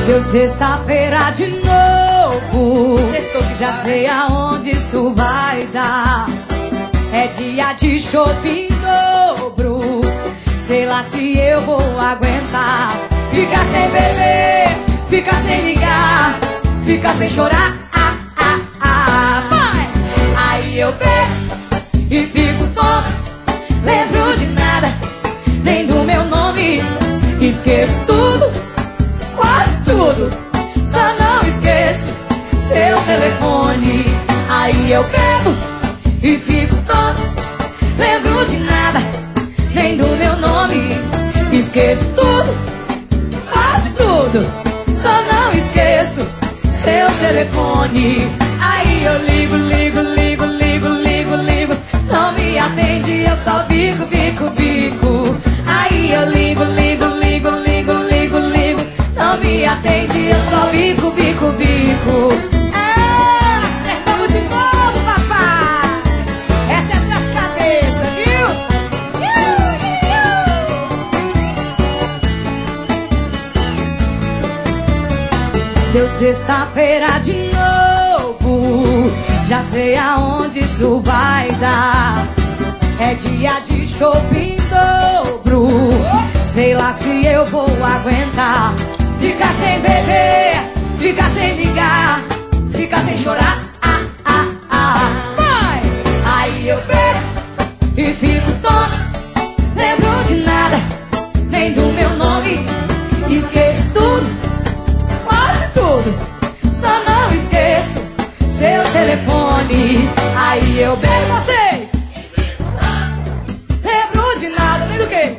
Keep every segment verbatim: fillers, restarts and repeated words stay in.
Deu sexta-feira de novo. Sextou que já sei aonde isso vai dar. É dia de shopping dobro. Sei lá se eu vou aguentar. Fica sem beber, fica sem ligar, fica sem chorar, ah, ah, ah, vai. Aí eu bebo e fico tonto. Lembro de nada, nem do meu nome. Esqueço tudo, quase tudo. Só não esqueço seu telefone. Aí eu bebo e fico tonto. Lembro de nada, nem do meu nome. Esqueço tudo, quase tudo. Só não esqueço seu telefone. Aí eu ligo, ligo, ligo, ligo, ligo, ligo. Não me atende, eu só bico, bico, bico. Aí eu ligo, ligo, ligo, ligo, ligo, ligo. Não me atende, eu só bico, bico, bico. Ah, acertamos de novo, papai. Essa é pras cabeças, viu? Deu sexta-feira de novo. Já sei aonde isso vai dar. É dia de shopping dobro. Sei lá se eu vou aguentar. Fica sem beber, fica sem ligar, fica sem chorar, ah, ah, ah, vai. Aí eu bebo e fico tonto. Lembro de nada, nem do meu nome. Esqueço tudo, quase tudo. Só não esqueço seu telefone. Aí eu bebo vocês. Lembro de nada, nem do que.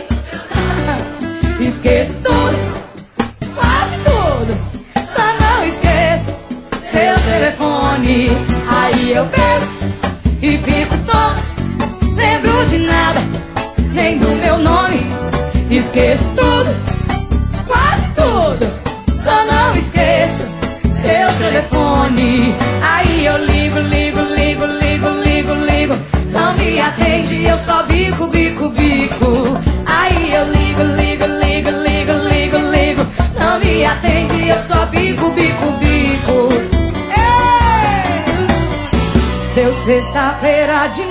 Esqueço tudo, quase tudo. Só não esqueço seu telefone. Aí eu bebo e fico tonto. Lembro de nada, nem do meu nome. Esqueço tudo, quase tudo. Só não esqueço seu telefone. Aí eu ligo, ligo, ligo, ligo, ligo, ligo. Não me atende, eu só bico, bico, bico. Aí eu ligo, ligo, ligo, ligo, ligo, ligo. Não me atende, eu só bico, bico, bico. Ei! Deu sexta-feira de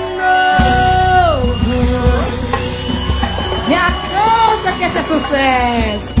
novo. Me acansa que esse é sucesso.